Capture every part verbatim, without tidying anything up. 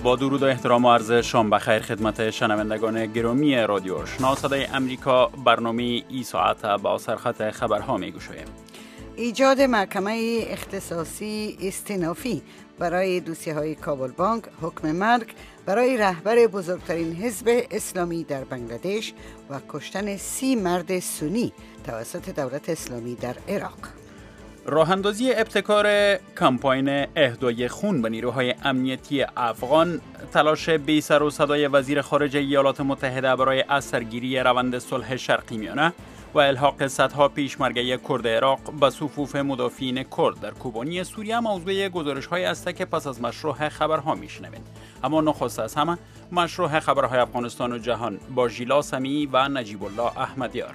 با درود و احترام و عرض شام بخیر خدمت شنوندگان گرامی رادیو آشنا صدای امریکا. برنامه ای ساعت با سرخط خبرها میگوشیم. ایجاد محکمه اختصاصی استینافی برای دوسیه های کابل بانک، حکم مرگ برای رهبر بزرگترین حزب اسلامی در بنگلادش و کشتن سی مرد سنی توسط دولت اسلامی در عراق. راه اندازی ابتکار کمپاین اهدای خون به نیروهای امنیتی افغان، تلاش بی سر و صدای وزیر خارجه ایالات متحده برای از سرگیری روند صلح شرقی میانه و الحاق صدها پیشمرگه کرد عراق به صفوف مدافعین کرد در کوبانی سوریه موضوع گزارش‌های است که پس از مشروع خبرها میشنوید. اما نخست از همه مشروع خبرهای افغانستان و جهان با ژیلا سمیعی و نجیب الله احمدیار.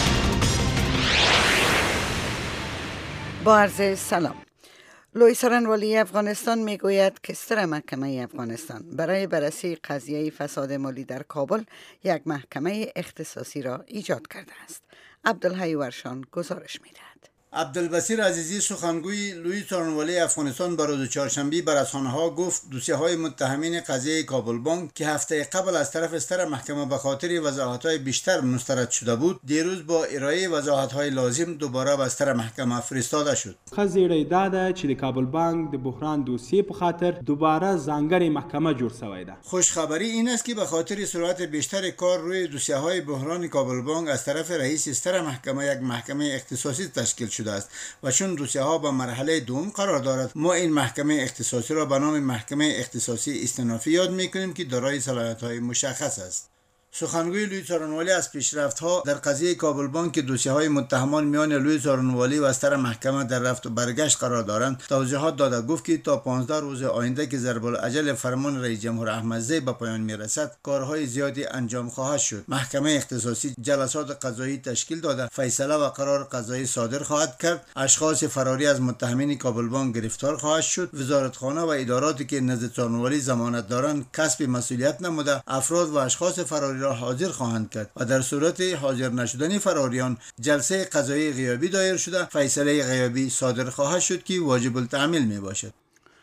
با عرض سلام. لوی سرنوالی افغانستان میگوید که ستر محکمه افغانستان برای بررسی قضیه فساد مالی در کابل یک محکمه اختصاصی را ایجاد کرده است. عبدالحی ورشان گزارش میدهد. عبدالبصیر عزیزی سخنگوی لوی سرنوالی افغانستان بر روز چهارشنبه بر رسانه‌ها گفت دوسیه‌های متهمین قضیه کابل بانک که هفته قبل از طرف ستر محکمه به خاطر وضاحت‌های بیشتر مسترد شده بود، دیروز با ارائه وضاحت‌های لازم دوباره به ستر محکمه فرستاده شد. خزیره داده چې د کابل بانک د بحران دوسیه په خاطر دوباره ځانګړې محکمه جوړ شوې ده. خوشخبری این است که به خاطر سرعت بیشتر کار روی دوسیه‌های بحران کابل بانک از طرف رئیس ستر محکمه یک محکمه اختصاصی تشکیل شده است و چون دوسیه ها به مرحله دوم قرار دارد، ما این محکمه اختصاصی را به نام محکمه اختصاصی استینافی یاد میکنیم که دارای صلاحیت های مشخص است. سخنگوی لوی سارنوالی از پیشرفت‌ها در قضیه کابل بانک که دوسیه‌های متهمان میان لوی سارنوالی و ستر محکمه در رفت و برگشت قرار دارند توضیحات داده. گفت که تا پانزده روز آینده که ضرب الاجل فرمان رئیس جمهور احمدزی به پایان میرسد، کارهای زیادی انجام خواهد شد. محکمه اختصاصی جلسات قضایی تشکیل داده، فیصله و قرار قضایی صادر خواهد کرد. اشخاص فراری از متهمین کابل بانک گرفتار خواهد شد. وزارتخانه و اداراتی که نزد سارنوالی ضمانت دارند کسب مسئولیت نموده افراد و اشخاص فراری را حاضر خواهند کرد و در صورت حاضر نشدن فراریان جلسه قضایی غیابی دایر شده، فیصله غیابی صادر خواهد شد که واجب التعمیل می باشد.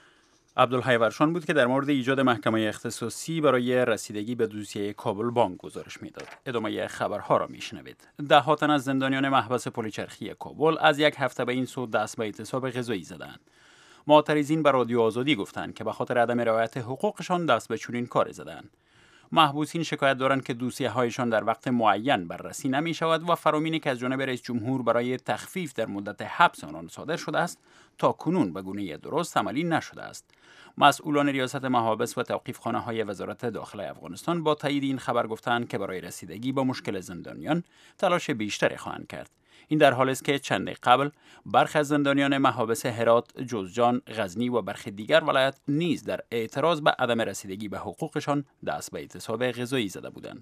عبدالحی ورشان بود که در مورد ایجاد محکمه اختصاصی برای رسیدگی به دوسیه کابل بانک گزارش میداد. ادامه خبرها را میشنوید. ده ها تن از زندانیان محبس پلیچرخی کابل از یک هفته به این سو دست به اعتصاب غذایی زدند. معترضین به رادیو آزادی گفتند که به خاطر عدم رعایت حقوقشان دست به چنین کاری زدند. محبوسین شکایت دارند که دوسیه هایشان در وقت معین بررسی نمی شود و فرامینی که از جانب رئیس جمهور برای تخفیف در مدت حبس آنان صادر شده است تا کنون به گونه درست عملی نشده است. مسئولان ریاست محابس و توقیفخانه های وزارت داخله افغانستان با تایید این خبر گفتند که برای رسیدگی با مشکل زندانیان تلاش بیشتری خواهند کرد. این در حالی است که چند قبل برخی از زندانیان محابس هرات، جوزجان، غزنی و برخی دیگر ولایت نیز در اعتراض به عدم رسیدگی به حقوقشان دست به اعتصاب غذایی زده بودند.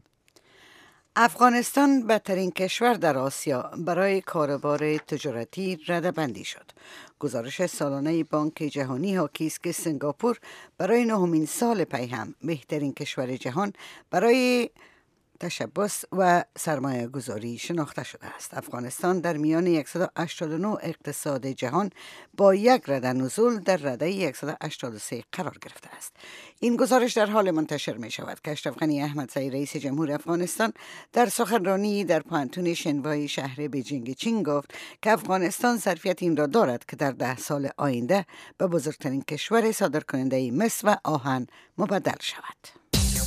افغانستان بدترین کشور در آسیا برای کاروبار تجارتی رده‌بندی شد. گزارش سالانه بانک جهانی حاکی است که سنگاپور برای نهمین سال پی هم بهترین کشور جهان برای تشبث و سرمایه گذاری شناخته شده است. افغانستان در میان صد و هشتاد و نه اقتصاد جهان با یک رده نزول در رده صد و هشتاد و سه قرار گرفته است. این گزارش در حال منتشر می شود که اشرف غنی احمدزی رئیس جمهور افغانستان در سخنرانی در پانتون شنوای شهر بیجینگ چین گفت که افغانستان ظرفیت این را دارد که در ده سال آینده به بزرگترین کشور صادرکننده مس و آهن مبدل شود.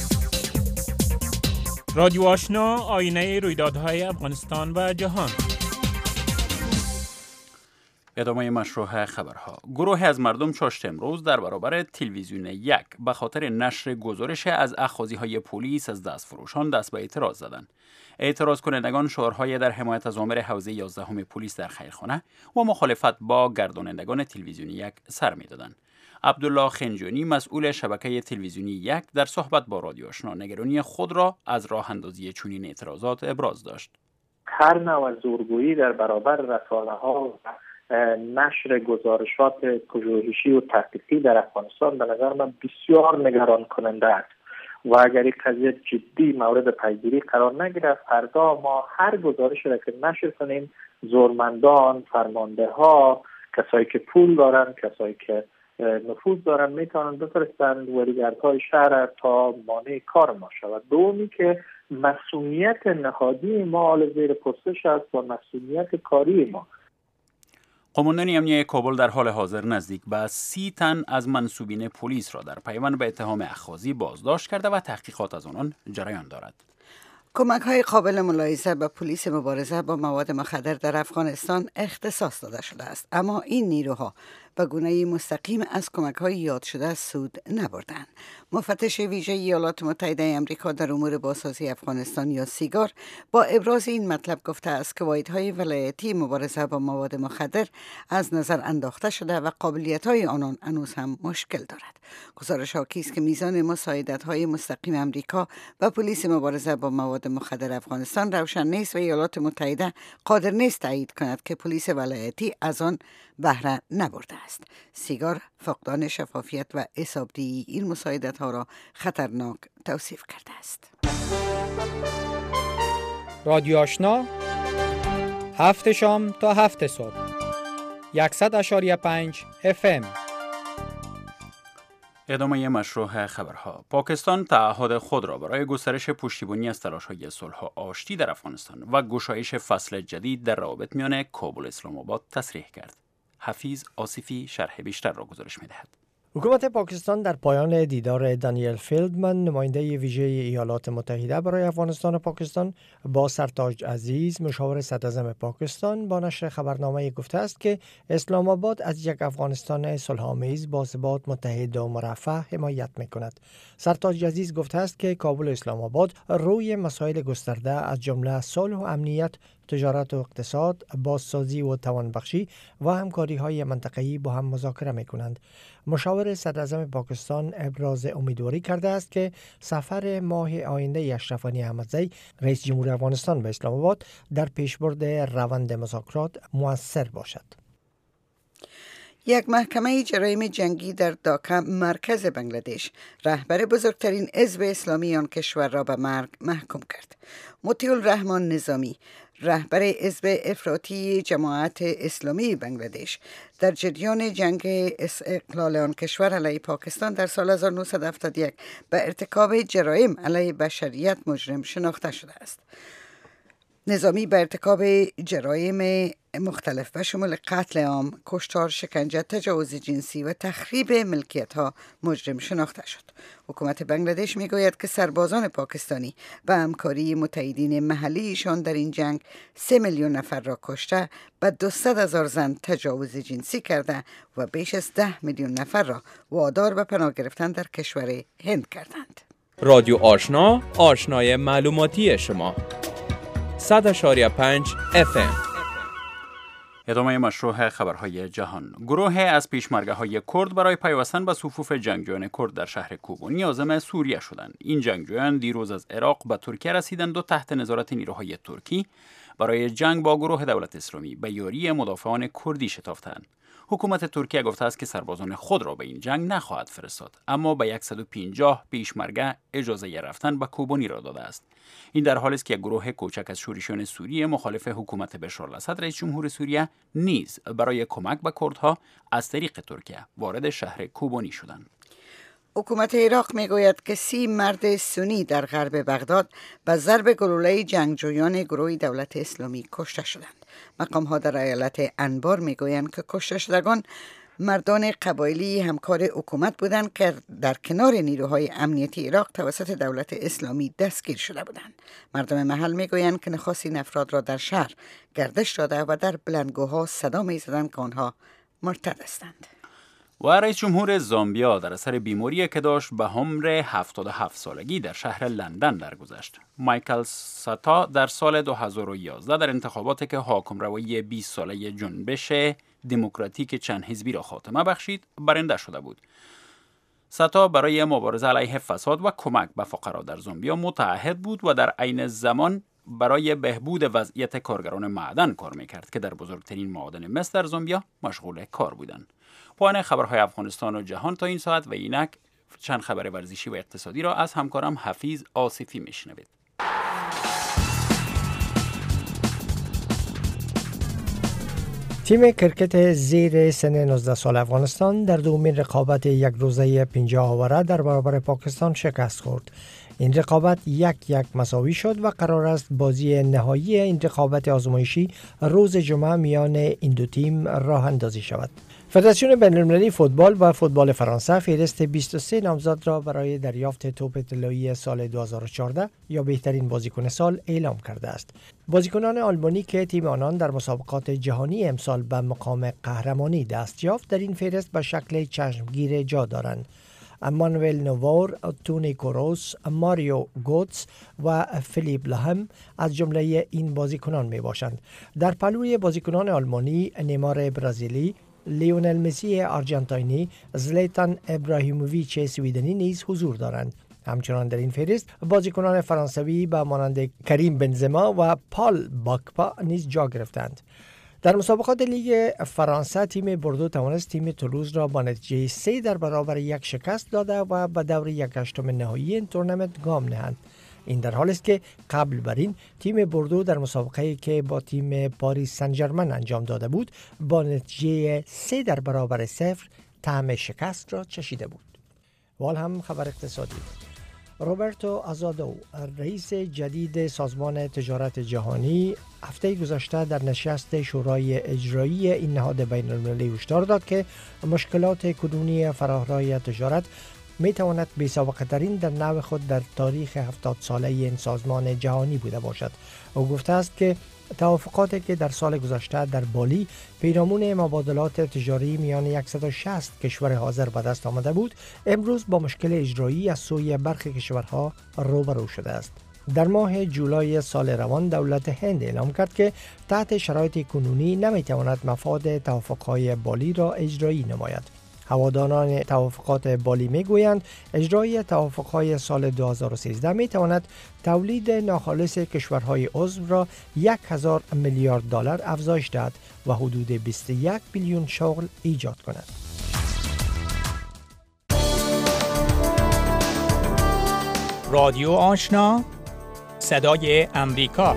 رادیو آشنا، آینه رویدادهای افغانستان و جهان. ادامه مشروع خبرها. گروه از مردم چاشت امروز در برابر تلویزیون یک به خاطر نشر گزارش از اخاذی‌های پلیس از دستفروشان دست به اعتراض زدند. اعتراض کنندگان شعارهای در حمایت از آمر حوزه یازدهم پلیس در خیرخانه و مخالفت با گردانندگان تلویزیون یک سر می‌دادند. عبدالله خنجانی مسئول شبکه تلویزیونی یک در صحبت با رادیو آشنا نگرانی خود را از راه اندازی چنین اعتراضات ابراز داشت. هر نوع زورگویی در برابر رسانه‌ها و نشر گزارشات پژوهشی و تحقیقی در افغانستان به نظر من بسیار نگران کننده است و اگر این قضیه جدی مورد پیگیری قرار نگیرد، فردا ما هر گزارشی را که نشر کنیم، زورمندان، فرمانده ها، کسایی که پول دارن، کسایی که نفوذ دارن میتونن بفرستن ولیگردهای شهر تا مانع کار ما شود. دومی که مسئولیت نهادی ما حال زیر پرسش است و مسئولیت کاری ما. قماندان امنیه کابل در حال حاضر نزدیک به سی تن از منصوبین پلیس را در پیوند به اتهام اخاذی بازداشت کرده و تحقیقات از آنان جریان دارد. کمک های قابل ملاحظه به پلیس مبارزه با مواد مخدر در افغانستان اختصاص داده شده است، اما این نیروها به گونه مستقیم از کمک های یاد شده سود نبردند. مفتش ویژه ایالات متحده آمریکا در امور بازسازی افغانستان یا سیگار با ابراز این مطلب گفته است که واحدهای ولایتی مبارزه با مواد مخدر از نظر انداخته شده و قابلیت های آنان هنوز هم مشکل دارد. گزارش حاکی است که میزان مساعدت های مستقیم آمریکا و پلیس مبارزه با مواد مخدر افغانستان روشن نیست و ایالات متحده قادر نیست تایید کند که پلیس ولایتی از آن بهره نبرده است. سیگار فقدان شفافیت و حسابدهی این مساعدت ها را خطرناک توصیف کرده است. رادیو آشنا هفت شام تا هفت صبح صد و یک و پنج اف ام. ادامه مشروع خبرها. پاکستان تعهد خود را برای گسترش پشتیبانی از تلاش‌های صلح و آشتی در افغانستان و گشایش فصل جدید در روابط میان کابل و اسلام آباد تصریح کرد. حفیظ آصفی شرح بیشتر را گزارش می‌دهد. حکومت پاکستان در پایان دیدار دانیل فیلدمن نماینده ویژه ایالات متحده برای افغانستان و پاکستان با سرتاج عزیز مشاور صدراعظم پاکستان با نشر خبرنامه گفته است که اسلام آباد از یک افغانستان صلح‌آمیز با ثبات متحد و مرفه حمایت می‌کند. سرتاج عزیز گفته است که کابل و اسلام آباد روی مسائل گسترده از جمله صلح و امنیت، تجارت و اقتصاد، بازسازی و توانبخشی و همکاری‌های منطقه‌ای با هم مذاکره می‌کنند. مشاور صدراعظم پاکستان ابراز امیدواری کرده است که سفر ماه آینده اشرف غنی احمدزی رئیس جمهور افغانستان به اسلام آباد در پیشبرد روند مذاکرات مؤثر باشد. یک محکمه جرایم جنگی در داکا مرکز بنگلادش رهبر بزرگترین حزب اسلامی آن کشور را به مرگ محکوم کرد. مطیع الرحمن نظامی رهبر حزب افراطی جماعت اسلامی بنگلادش در جریان جنگ استقلال آن کشور علیه پاکستان در سال هزار و نهصد و هفتاد و یک به ارتکاب جرایم علیه بشریت مجرم شناخته شده است. نظامی به ارتکاب جرایم مختلف به شمول قتل عام، کشتار، شکنجه، تجاوز جنسی و تخریب ملکیت ها مجرم شناخته شد. حکومت بنگلادش میگوید که سربازان پاکستانی به همکاری متحدین محلیشان در این جنگ سه میلیون نفر را کشته، و دویست هزار زن تجاوز جنسی کرده و بیش از ده میلیون نفر را وادار به پناه گرفتن در کشور هند کردند. رادیو آشنا، آشنای معلوماتی شما. صد و پنج اف ام. ادامه مشروع خبرهای جهان. گروه از پیشمرگه های کرد برای پیوستن به صفوف جنگجویان کرد در شهر کوبانی عازم سوریه شدند. این جنگجویان دیروز از عراق به ترکیه رسیدند و تحت نظارت نیروهای ترکی برای جنگ با گروه دولت اسلامی به یاری مدافعان کردی شتافتند. حکومت ترکیه گفته است که سربازان خود را به این جنگ نخواهد فرستاد، اما به صد و پنجاه پیشمرگه اجازه رفتن به کوبانی را داده است. این در حالی است که گروه کوچک از شورشیان سوریه مخالف حکومت بشار الاسد رئیس جمهور سوریه نیز برای کمک به کردها از طریق ترکیه وارد شهر کوبانی شدند. حکومت عراق میگوید که سی مرد سنی در غرب بغداد به ضرب گلوله جنگجویان گروه دولت اسلامی کشته شدند. مقام‌ها در ایالت انبار میگویند که کشته شدگان مردان قبایلی همکار حکومت بودند که در کنار نیروهای امنیتی عراق توسط دولت اسلامی دستگیر شده بودند. مردم محل میگویند که نخست این افراد را در شهر گردش داده و در بلندگوها صدا میزدند که آنها مرتد هستند. و رئیس جمهور زامبیا در اثر بیماری که داشت به عمر هفتاد و هفت سالگی در شهر لندن درگذشت. مایکل ساتا در سال دو هزار و یازده در انتخاباتی که حاکمروایی بیست ساله جنبش دموکراتیک چند حزبی را خاتمه بخشید برنده شده بود. ساتا برای مبارزه علیه فساد و کمک به فقرا در زامبیا متعهد بود و در عین زمان برای بهبود وضعیت کارگران معدن کار میکرد که در بزرگترین معادن مس در زامبیا مشغول کار بودند. پایان خبرهای افغانستان و جهان تا این ساعت و اینک چند خبر ورزشی و اقتصادی را از همکارم حفیظ آصفی میشنوید. تیم کرکت زیر سن نوزده سال افغانستان در دومین رقابت یک روزه پنجاه آوره در برابر پاکستان شکست خورد. این رقابت یک یک مساوی شد و قرار است بازی نهایی این رقابت آزمایشی روز جمعه میان این دو تیم راه اندازی شود. فدراسیون بین‌المللی فوتبال و فوتبال فرانسه فهرست بیست و سه نامزد را برای دریافت توپ طلایی سال دو هزار و چهارده یا بهترین بازیکن سال اعلام کرده است. بازیکنان آلمانی که تیم آنان در مسابقات جهانی امسال به مقام قهرمانی دست یافت در این فهرست به شکل چشمگیر جا دارند. مانوئل نوور، تونی کروس، ماریو گوتس و فیلیپ لهم از جمله این بازیکنان می باشند. در پهلوی بازیکنان آلمانی نیمار برزیلی، لیونل مسی آرژانتینی، زلاتان ابراهیموویچ سویدنی نیز حضور دارند. همچنان در این فهرست بازیکنان فرانسوی به مانند کریم بنزما و پال باکپا نیز جا گرفتند. در مسابقات لیگ فرانسه تیم بوردو توانست تیم تولوز را با نتیجه سه در برابر یک شکست داده و به دور یک هشتم نهایی این تورنمنت گام نهند. این در حالی است که قبل بر این تیم بوردو در مسابقه‌ای که با تیم پاریس سن ژرمن انجام داده بود با نتیجه سه در برابر صفر طعم شکست را چشیده بود. وال هم خبر اقتصادی. روبرتو آزادو، رئیس جدید سازمان تجارت جهانی، هفته گذشته در نشست شورای اجرایی این نهاد بین‌المللی هشدار داد که مشکلات کنونی فراخ‌راه تجارت می تواند بی سابقه ترین در نوع خود در تاریخ هفتاد ساله این سازمان جهانی بوده باشد. او گفته است که توافقاتی که در سال گذشته در بالی پیرامون مبادلات تجاری میان صد و شصت کشور حاضر به دست آمده بود، امروز با مشکل اجرایی از سوی برخی کشورها روبرو شده است. در ماه جولای سال روان دولت هند اعلام کرد که تحت شرایط کنونی نمیتواند مفاد توافقهای بالی را اجرایی نماید. هواداران توافقات بالی میگویند اجرای توافقهای سال دو هزار و سیزده میتواند تولید ناخالص کشورهای عضو را یک هزار میلیارد دلار افزایش دهد و حدود بیست و یک میلیون شغل ایجاد کند. رادیو آشنا، صدای امریکا.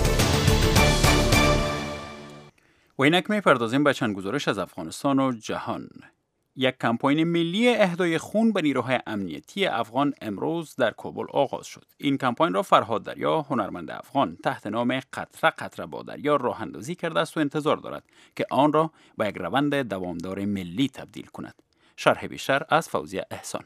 و اینک میپردازیم به چند گزارش از افغانستان و جهان. یک کمپاین ملی اهدای خون به نیروهای امنیتی افغان امروز در کابل آغاز شد. این کمپاین را فرهاد دریا، هنرمند افغان، تحت نام قطره قطره با دریا راه اندازی کرده است و انتظار دارد که آن را به یک روند دوامدار ملی تبدیل کند. شرح بیشتر از فوزیه احسان.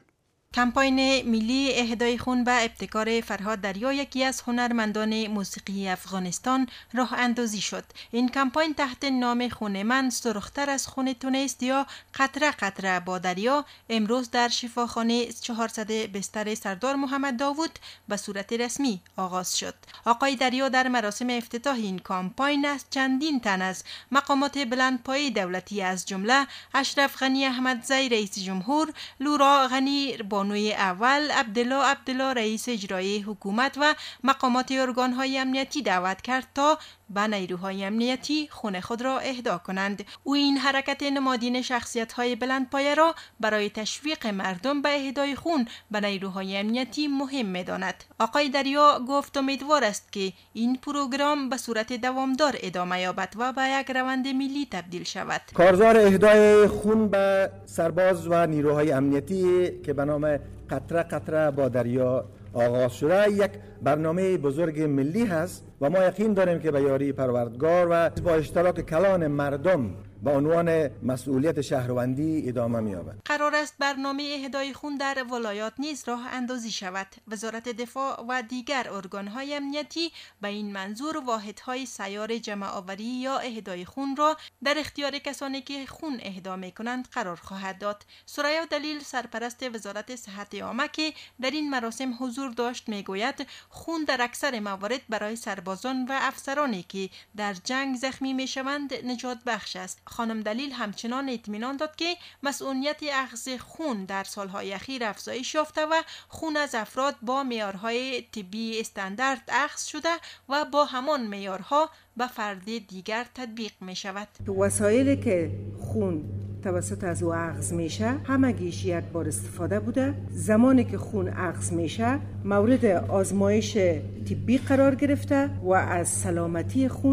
کمپاین ملی اهدای خون به ابتکار فرهاد دریا، یکی از هنرمندان موسیقی افغانستان، راه اندازی شد. این کمپاین تحت نام خون من سرختر از خون تونست یا قطره قطره با دریا امروز در شفاخانه چهارصد بستر سردار محمد داوود به صورت رسمی آغاز شد. آقای دریا در مراسم افتتاح این کمپاین از چندین تن از مقامات بلندپایه دولتی از جمله اشرف غنی احمدزی رئیس جمهور، لورا غنی بانوی اول، عبدالله عبدالله رئیس اجرایی حکومت و مقامات ارگان‌های امنیتی دعوت کرد تا به نیروهای امنیتی خون خود را اهدا کنند. او این حرکت نمادین شخصیت‌های بلندپایه را برای تشویق مردم به اهدای خون به نیروهای امنیتی مهم می‌داند. آقای دریا گفت امیدوار است که این پروگرام به صورت دوامدار ادامه یابد و به یک روند ملی تبدیل شود. کارزار اهدای خون به سرباز و نیروهای امنیتی که به نام قطره قطره با دریا آغاز شده یک برنامه بزرگ ملی هست و ما یقین داریم که به یاری پروردگار و با اشتراک کلان مردم با عنوان مسئولیت شهروندی ادامه می‌یابد. قرار است برنامه اهدای خون در ولایات نیز راه اندازی شود. وزارت دفاع و دیگر ارگان‌های امنیتی به این منظور واحدهای سیار جمع آوری یا اهدای خون را در اختیار کسانی که خون اهدا می‌کنند قرار خواهد داد. ثریا دلیل سرپرست وزارت صحت عامه که در این مراسم حضور داشت میگوید خون در اکثر موارد برای سربازان و افسرانی که در جنگ زخمی میشوند نجات بخش است. خانم دلیل همچنان اطمینان داد که مسئولیت اخذ خون در سالهای اخیر افزایش یافته و خون از افراد با معیارهای طبی استاندارد اخذ شده و با همان معیارها به فرد دیگر تطبیق می شود. وسایلی که خون توسط از او اخذ میشه همگیش یک بار استفاده بوده. زمانی که خون اخذ میشه مورد آزمایش طبی قرار گرفته و از سلامتی خون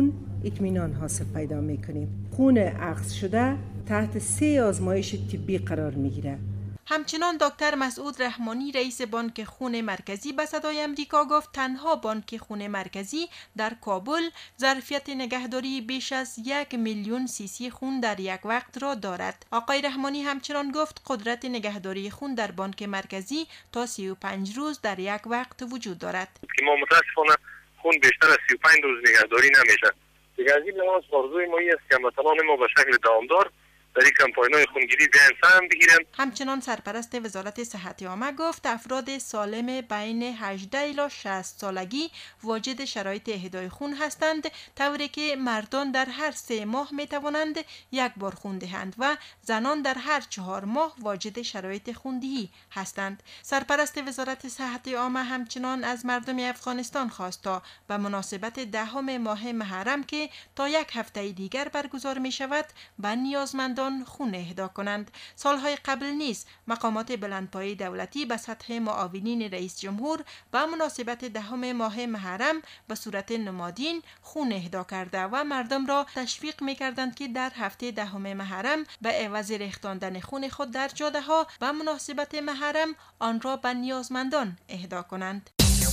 اطمینان حاصل پیدا میکنیم. خون اخذ شده تحت سه آزمایش طبی قرار میگیره. همچنان دکتر مسعود رحمانی رئیس بانک خون مرکزی به صدای امریکا گفت تنها بانک خون مرکزی در کابل ظرفیت نگهداری بیش از یک میلیون سیسی خون در یک وقت را دارد. آقای رحمانی همچنان گفت قدرت نگهداری خون در بانک مرکزی تا سی و پنج روز در یک وقت وجود دارد. که ما متاسفانه خون بیشتر از سی و پنج روز نگهداری نمیشه. دیگه از این لحاظ آرزوی ما است که هموطنان ما به شکل دامدار در این کمپاین‌های خونگیری بیان سهم بگیرن. همچنان سرپرست وزارت صحت عامه گفت افراد سالم بین هجده الی شصت سالگی واجد شرایط اهدای خون هستند، طوری که مردان در هر سه ماه می توانند یک بار خون دهند و زنان در هر چهار ماه واجد شرایط خوندهی هستند. سرپرست وزارت صحت عامه همچنان از مردم افغانستان خواست تا به مناسبت دهم ماه محرم که تا یک هفته دیگر برگزار می شود به نیازمندان خون اهدا کنند. سالهای قبل نیز مقامات بلندپایه دولتی به سطح معاونین رئیس جمهور به مناسبت دهم ماه محرم به صورت نمادین خون اهدا کرده و مردم را تشویق می کردند که در هفته دهم محرم به عوض ریختاندن خون خود در جاده ها به مناسبت محرم آن را به نیازمندان اهدا کنند.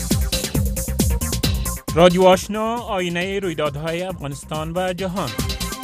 رادیو آشنا، آینه رویدادهای افغانستان و جهان.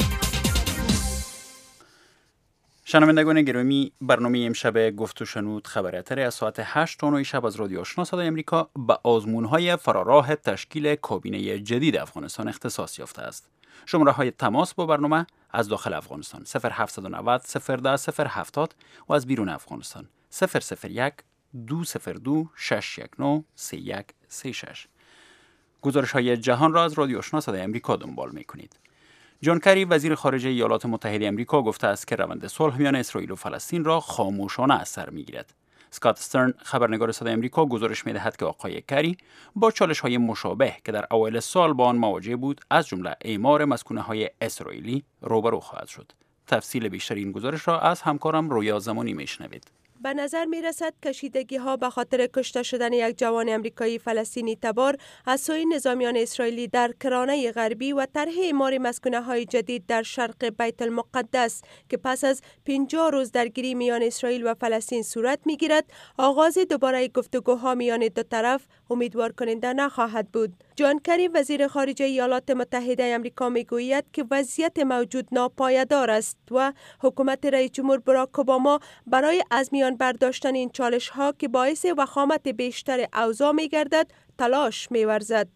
شنوندگان گرامی، برنامه امشب گفت و شنود خبراتر از ساعت هشت تا نه شب از رادیو آشنا صدای امریکا به آزمون‌های فراراه تشکیل کابینه جدید افغانستان اختصاص یافته است. شماره های تماس با برنامه از داخل افغانستان صفر هفت نه صفر صفر ده صفر هفتاد و از بیرون افغانستان صفر صفر یک دو صفر دو شش یک نه سه یک سه شش. گزارش های جهان را از رادیو آشنا صدای امریکا دنبال می کنید. جان کری وزیر خارجه ایالات متحده آمریکا گفته است که روند صلح میان اسرائیل و فلسطین را خاموشانه از سر میگیرد. اسکات استرن خبرنگار صدای آمریکا گزارش میدهد که آقای کری با چالش های مشابه که در اوایل سال با آن مواجه بود، از جمله اعمار مسکونه های اسرائیلی، روبرو خواهد شد. تفصیل بیشتر این گزارش را از همکارم رویا زمانی میشنوید. به نظر می رسد کشیدگی ها به خاطر کشته شدن یک جوان امریکایی فلسطینی تبار از سوی نظامیان اسرائیلی در کرانه غربی و طرح اعمار مسکونه های جدید در شرق بیت المقدس که پس از پنجاه روز درگیری میان اسرائیل و فلسطین صورت می گیرد، آغاز دوباره گفتگوها میان دو طرف امیدوار کننده نخواهد بود. جان کری وزیر خارجه ایالات متحده آمریکا می گوید که وضعیت موجود ناپایدار است و حکومت رئیس جمهور باراک اوباما برای از میان برداشتن این چالش ها که باعث وخامت بیشتر اوضاع می گردد تلاش می ورزد.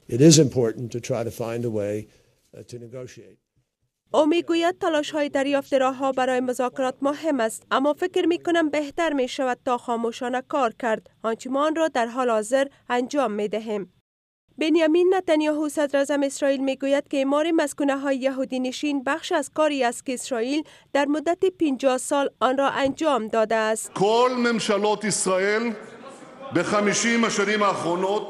او می گوید تلاش های دریافت راه ها برای مذاکرات مهم است، اما فکر می کنم بهتر می شود تا خاموشانه کار کرد، آنچه ما آن را در حال حاضر انجام می دهیم. بنیامین نتانیاهو صدر اعظم اسرائیل می گوید که اعمار مسکونه های یهودی نشین بخش از کاری است که اسرائیل در مدت پنجاه سال آن را انجام داده است. کل مملکات اسرائیل به خمیسین سال اخرانات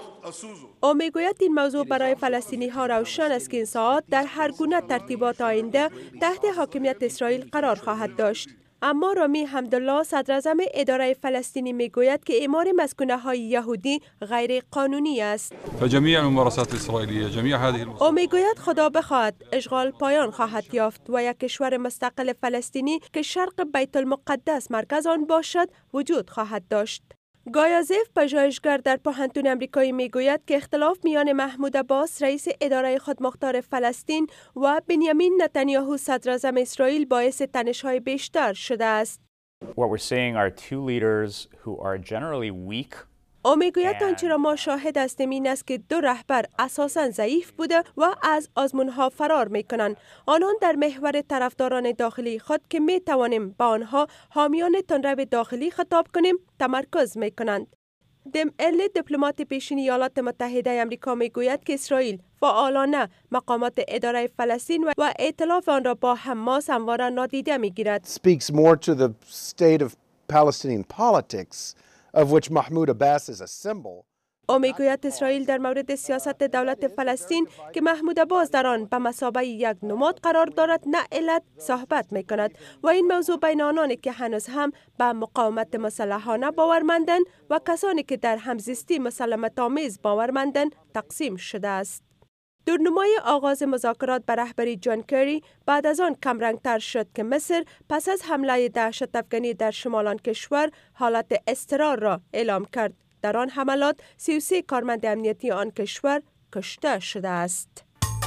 او می گوید این موضوع برای فلسطینی ها روشن است که این ساعات در هر گونه ترتیبات آینده تحت حاکمیت اسرائیل قرار خواهد داشت. اما رامی حمدالله صدر اعظم اداره فلسطینی می گوید که اعمار مسکونه های یهودی غیر قانونی است. جمیع الممارسات الاسرائیلیه جمیع هذه او می گوید خدا بخواهد اشغال پایان خواهد یافت و یک کشور مستقل فلسطینی که شرق بیت المقدس مرکز آن باشد وجود خواهد داشت. گایازف پژوهشگر در پوهنتون امریکایی میگوید که اختلاف میان محمود عباس رئیس اداره خودمختار فلسطین و بنیامین نتانیاهو صدر اعظم اسرائیل باعث تنش‌های بیشتر شده است. What we're seeing are two leaders who are generally weak. او میگوید آنچه را ما شاهد هستیم این است که دو رهبر اساساً ضعیف بوده و از آزمونها فرار میکنند. آنان در محور طرفداران داخلی خود که می توانیم با آنها حامیان تندرو داخلی خطاب کنیم تمرکز میکنند. دم ال دیپلمات پیشین ایالات متحده آمریکا میگوید که اسرائیل فعالانه مقامات اداره فلسطین و ائتلاف آن را با حماس همواره نادیده میگیرد. Speaks more to the state of Palestinian politics of which Mahmoud Abbas is a symbol. او میگوید اسرائیل در مورد سیاست دولت فلسطین که محمود عباس در آن به مثابه یک نماد قرار دارد نه علت صحبت میکند و این موضوع بین آنانی که هنوز هم به مقاومت مسلحانه باورمندند و کسانی که در همزیستی مسالمت آمیز باورمندند تقسیم شده است. دورنمای آغاز مذاکرات به رهبری جان کری بعد از آن کمرنگتر شد که مصر پس از حمله دهشت افغانی در شمال آن کشور حالت اضطرار را اعلام کرد. در آن حملات سی و سه کارمند امنیتی آن کشور کشته شده است.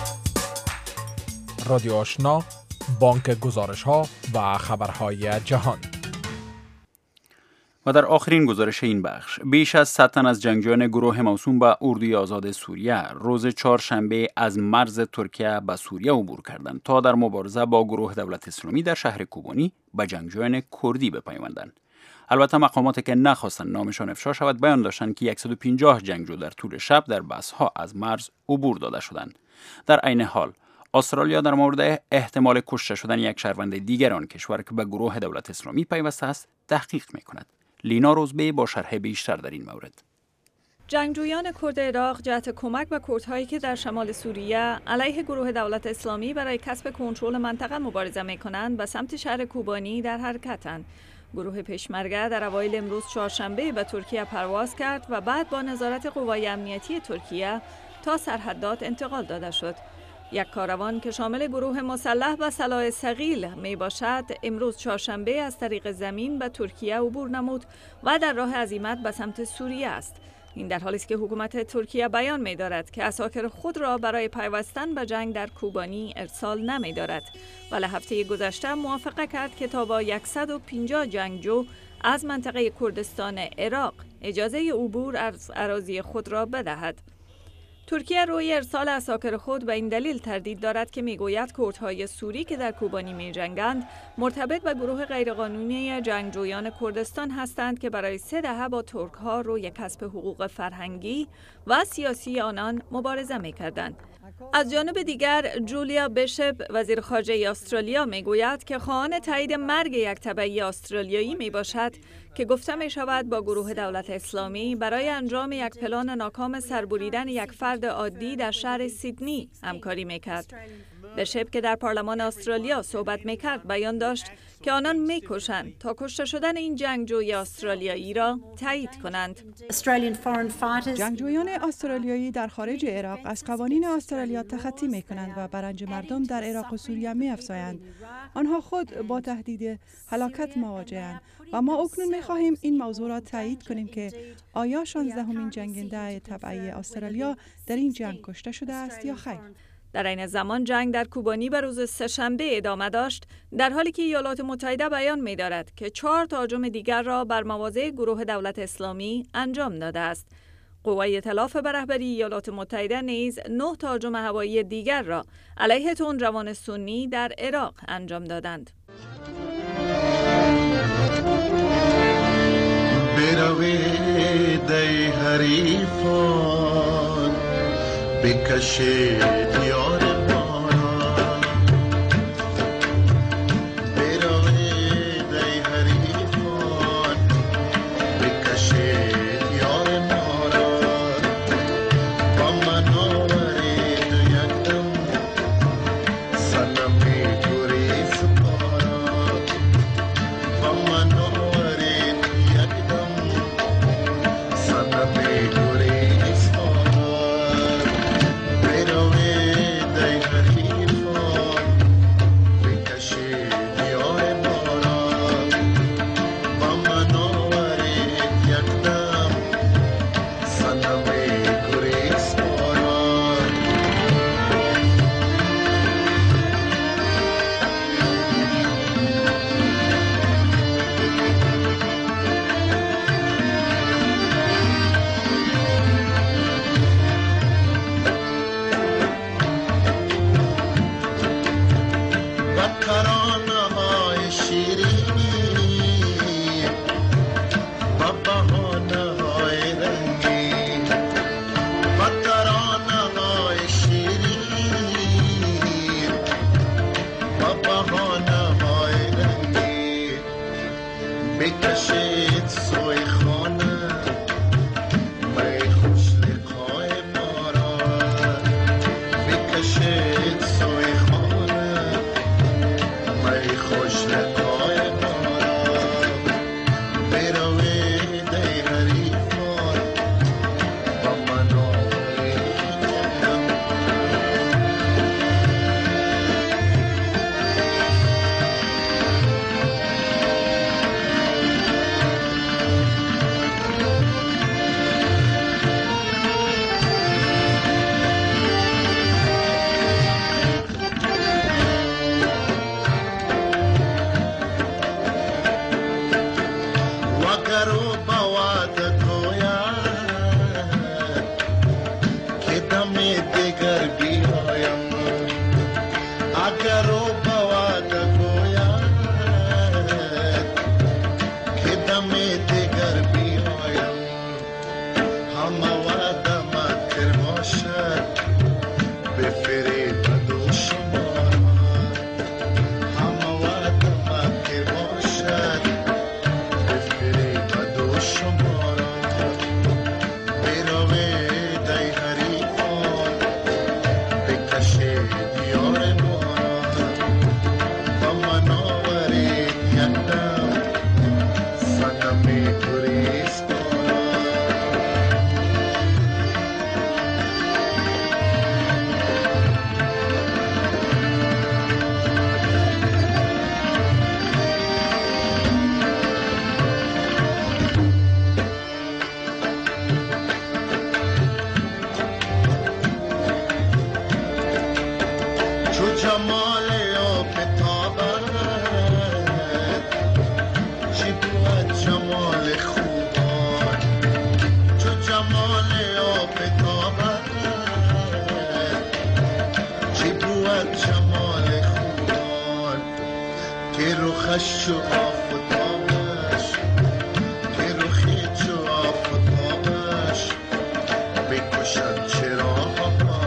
رادیو آشنا، بانک گزارش ها و خبرهای جهان. و در آخرین گزارش این بخش، بیش از صد تن از جنگجویان گروه موسوم به اردوی آزاد سوریه روز چهارشنبه از مرز ترکیه به سوریه عبور کردند تا در مبارزه با گروه دولت اسلامی در شهر کوبانی به جنگجویان کردی بپیوندند. البته مقاماتی که نخواستند نامشان افشا شود بیان داشتند که صد و پنجاه جنگجو در طول شب در بسها از مرز عبور داده شدند. در عین حال استرالیا در مورد احتمال کشته شدن یک شهروند دیگر آن کشور که به گروه دولت اسلامی پیوسته است تحقیق می‌کند. لینا روزبه با شرح بیشتر در این مورد. جنگجویان کرد عراق جهت کمک به کردهایی که در شمال سوریه علیه گروه دولت اسلامی برای کسب کنترل منطقه مبارزه می‌کنند به سمت شهر کوبانی در حرکتند. گروه پشمرگه در اوایل امروز چهارشنبه به ترکیه پرواز کرد و بعد با نظارت قوای امنیتی ترکیه تا سرحدات انتقال داده شد. یک کاروان که شامل گروه مسلح و سلاح ثقیل می باشد امروز چهارشنبه از طریق زمین به ترکیه عبور نمود و در راه عزیمت به سمت سوریه است. این در حالی است که حکومت ترکیه بیان می دارد که عساکر خود را برای پیوستن به جنگ در کوبانی ارسال نمی دارد، ولی هفته گذشته موافقه کرد که تا با صد و پنجاه جنگجو از منطقه کردستان عراق اجازه عبور از اراضی خود را بدهد. ترکیه روی ارسال عساکر خود به این دلیل تردید دارد که میگوید کردهای سوری که در کوبانی می جنگند مرتبط به گروه غیرقانونی جنگجویان کردستان هستند که برای سه دهه با ترک ها روی کسب حقوق فرهنگی و سیاسی آنان مبارزه می کردند. از جانب دیگر جولیا بشپ وزیر خارجه استرالیا می گوید که خواهان تایید مرگ یک تبعی استرالیایی می باشد که گفته می شود با گروه دولت اسلامی برای انجام یک پلان ناکام سربریدن یک فرد عادی در شهر سیدنی همکاری می کرد. بشپ که در پارلمان استرالیا صحبت می کرد بیان داشت که آنان می کشند تا کشته شدن این جنگجوی استرالیایی را تایید کنند. جنگجویان استرالیایی در خارج عراق از قوانین استرالیا تخطی می کنند و برنج مردم در عراق و سوریه می افزایند. آنها خود با تهدید هلاکت مواجه‌اند و ما اکنون می خواهیم این موضوع را تایید کنیم که آیا شانزدهمین جنگنده تبعی استرالیا در این جنگ کشته شده است یا خیر. در این زمان جنگ در کوبانی به روز سه‌شنبه ادامه داشت، در حالی که ایالات متحده بیان می دارد که چهار تهاجم دیگر را بر مواضع گروه دولت اسلامی انجام داده است. قوای ائتلاف به رهبری ایالات متحده نیز نه تهاجم هوایی دیگر را علیه تندروان سنی در عراق انجام دادند. بروید ای حریفان بکشید یار ما را، بروید ای حریفان بکشید یار ما را، با من آورید یکدم صنم گریز ما را، با من آورید یکدم صنم گریز ما را. او باواد گوید که دم دیگر بیایم اگر او باواد گوید که دم دیگر بیایم همه وعده مکر باشد به فریب دو شما همه وعده مکر باشد به فریب دو شما بروی دی حریفان بکشه دیار باران و من آورید یک دم صنم گریستان چو جمال او بتابد چی بود جمال خوبان چو جمال او بتابد چی بود جمال خوبان که رخش چو آفتابش که رخی چو آفتابش بکشد چراغ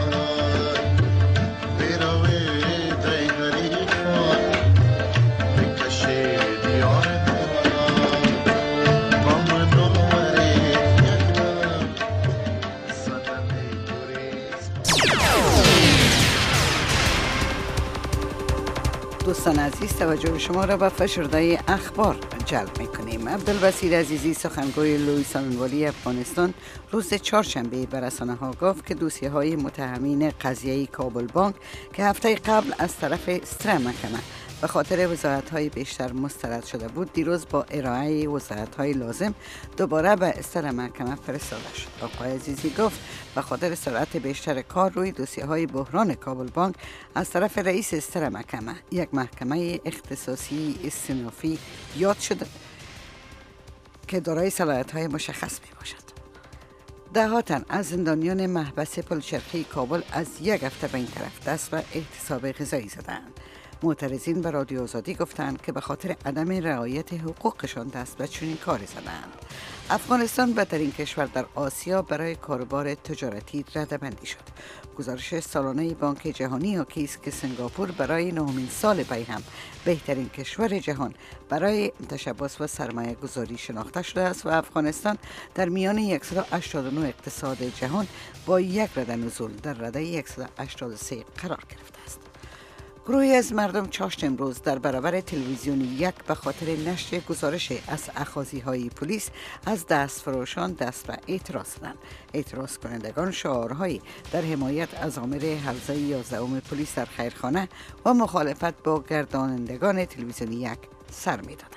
دوستان عزیز، توجه شما را به فشرده اخبار جلب می‌کنیم. عبدالبصیر عزیزی، سخنگوی لوی سالن‌والی افغانستان، روز چهارشنبه به رسانه‌ها گفت که دوسیه‌های متهمین قضیه کابل بانک که هفته قبل از طرف استر محکمه به خاطر وضاحت‌های بیشتر مسترد شده بود، دیروز با ارائه وضاحت‌های لازم دوباره به استر محکمه فرستاده شد. آقای عزیزی گفت به خاطر سرعت بیشتر کار روی دوسیه‌های بحران کابل بانک از طرف رئیس استر محکمه، یک محکمه اختصاصی استینافی یاد شده که دارای صلاحیت‌های مشخص میباشد. ده تن از زندانیان محبس پلچرخی کابل از یک هفته به این طرف دست به احتساب غذایی زدند. معترضین به رادیو آزادی گفتند که به خاطر عدم رعایت حقوقشان دست به چنین کاری زدند. افغانستان بهترین کشور در آسیا برای کاروبار تجارتی رده‌بندی شد. گزارش سالانه بانک جهانی حاکی است که سنگاپور برای نهمین سال پی هم بهترین کشور جهان برای تشبث و سرمایه گذاری شناخته شده است و افغانستان در میان صد و هشتاد و نه اقتصاد جهان با یک رده نزول در رده صد و هشتاد و سه قرار گرفته است. گروهی از مردم چاشت امروز در برابر تلویزیون یک به خاطر نشر گزارش از اخاذی‌های پلیس از دستفروشان دست به اعتراض زدند. اعتراض کنندگان شعارهایی در حمایت از آمر حوزه یازدهم پلیس در خیرخانه و مخالفت با گردانندگان تلویزیون یک سر می‌دادند.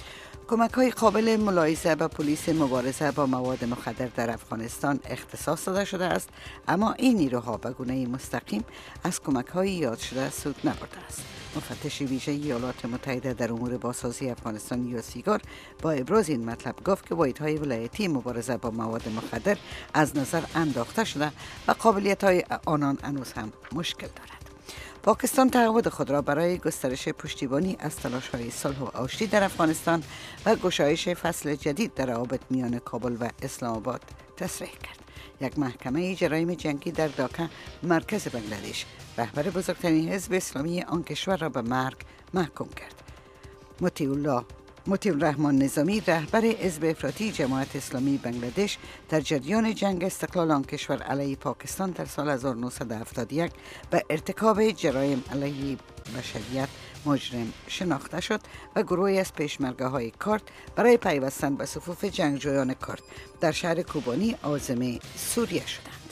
کمک‌های قابل ملاحظه به پلیس مبارزه با مواد مخدر در افغانستان اختصاص داده شده است، اما این نیروها به گونه مستقیم از کمک‌های یاد شده سود نبرده است. مفتش ویژه ایالات متحده در امور بازسازی افغانستان یو سیگار با ابراز این مطلب گفت که واحدهای ولایتی مبارزه با مواد مخدر از نظر انداخته شده و قابلیت‌های آنان هنوز هم مشکل دارد. پاکستان تعهد خود را برای گسترش پشتیبانی از تلاش‌های صلح و آشتی در افغانستان و گشایش فصل جدید در روابط میان کابل و اسلام آباد تصریح کرد. یک محکمه جرایم جنگی در داکا مرکز بنگلادش رهبر بزرگترین حزب اسلامی آن کشور را به مرگ محکوم کرد. مطیع الله مطیع الرحمن نظامی، رهبر حزب افراطی جماعت اسلامی بنگلادش، در جریان جنگ استقلال آن کشور علیه پاکستان در سال هزار و نهصد و هفتاد و یک به ارتکاب جرایم علیه بشریت مجرم شناخته شد و گروهی از پیشمرگه‌های کرد برای پیوستن به صفوف جنگجویان کرد در شهر کوبانی عازم سوریه شدند.